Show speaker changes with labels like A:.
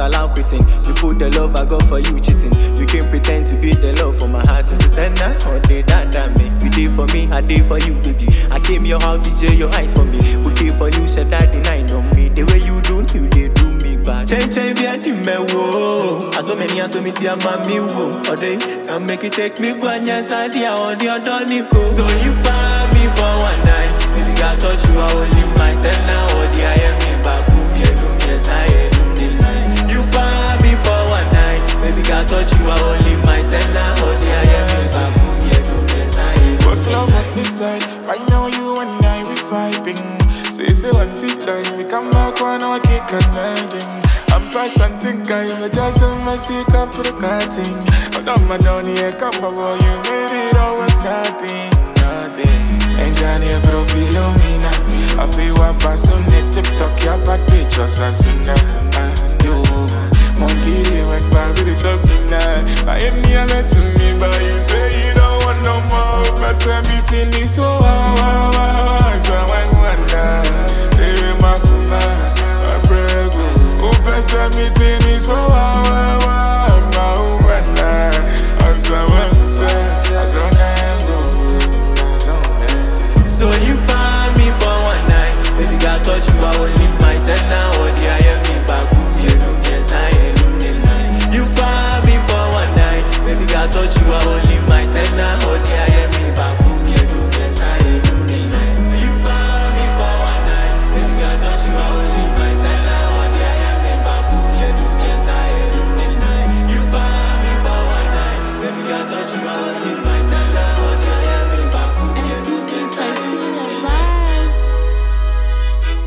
A: allow quitting. You put the love I got for you cheating. You can't pretend to be the love for my heart. So send that all day that me. You did for me, I did for you, baby. I came your house, you jail your eyes for me. We did for you, said that deny on me. The way you do, you did do me bad. Change be a dimmer wo. As so many as so me tia mami wo. Or they can make it take me one yes idea or the other niko. So you find me for one night. Baby got touch you, I will leave myself now. Or the I am me back home, you do me as I am the night. You find me for one night. Baby got touch you, I will leave myself now. Or the I am me back home, you do me as I am.
B: What's love on this side? Right now you and I we vibing. Say one teacher, we come back one hour kick connecting. I'm past something I just a messy cup for the cutting. But I'm a down here, come over, you made it all was nothing. And Johnny, if you feel me now, I feel what pass on the TikTok, your bad pictures as soon as you. Monkey, they work back with the chopping now. I am near to me, but you say you don't want no more. But everything is so